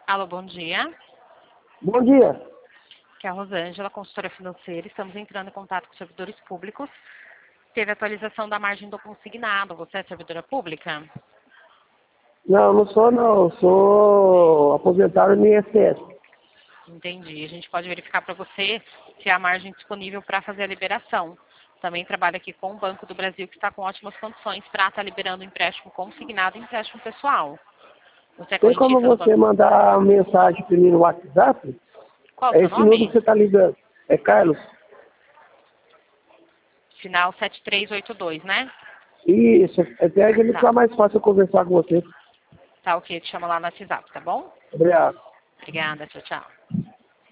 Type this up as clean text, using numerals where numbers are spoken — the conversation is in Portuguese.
Alô, bom dia. Bom dia. Aqui é a Rosângela, consultora financeira. Estamos entrando em contato com servidores públicos. Teve atualização da margem do consignado. Você é servidora pública? Não, não sou não. Eu sou aposentado no INSS. Entendi. A gente pode verificar para você se há margem disponível para fazer a liberação. Também trabalho aqui com o Banco do Brasil, que está com ótimas condições para estar liberando empréstimo consignado e empréstimo pessoal. Você é Tem como correntista do você banco? mandar mensagem para mim no WhatsApp? Qual o É seu esse número que nome? você está ligando. É Carlos? Final 7382, né? Isso. Até a gente Tá. fica mais fácil eu conversar com você. Tá ok, te chamo lá no WhatsApp, tá bom? Obrigado. Obrigada, tchau, tchau.